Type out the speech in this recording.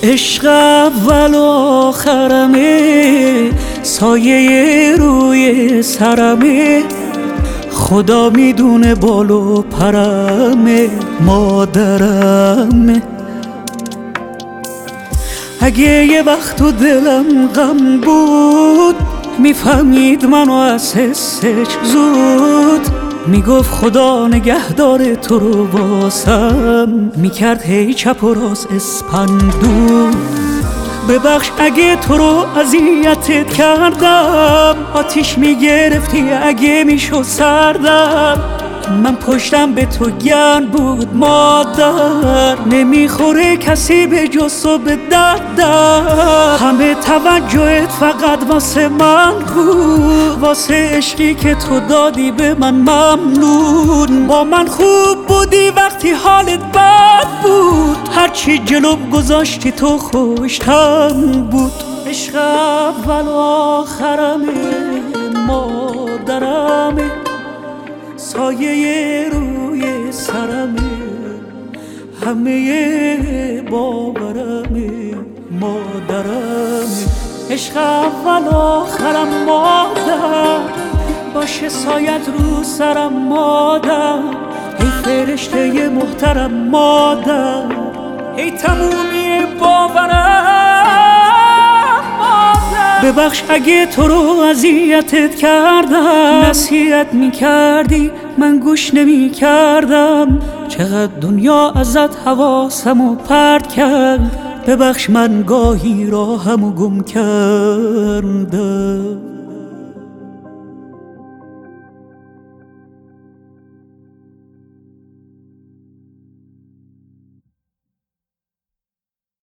عشق اول و آخرمه، سایه روی سرمه، خدا میدونه بال و پرمه، مادرمه. اگه یه وقت تو دلم غم بود، میفهمید منو از حسش زود، میگفت خدا نگهدار تو رو واسم، میکرد هی چپ و راست اسپندو. ببخش اگه تو رو اذیتت کردم، آتیش میگرفتی اگه میشد سردم. من پشتم به تو گرم بود مادر، نمیخوره کسی به جز تو به دردم. همه توجهت فقط واسه من بود، واسه عشقی که تو دادی به من ممنون. با من خوب بودی وقتی حالت بد بود، هرچی جلوم گذاشتی تو خوشتم بود. عشق اول و آخرمه، مادرمه، سایه روی سرمه، همه باورمه، مادرمه. عشق اول آخرم مادر، باشه سایت رو سرم مادر. ای فرشته محترم مادر، ای تمومی باورم مادر. ببخش اگه تو رو اذیتت کردم، نصیحت میکردی من گوش نمیکردم. چقدر دنیا ازت حواسمو پرت کرد، ببخش من گاهی راهمو گم کردم.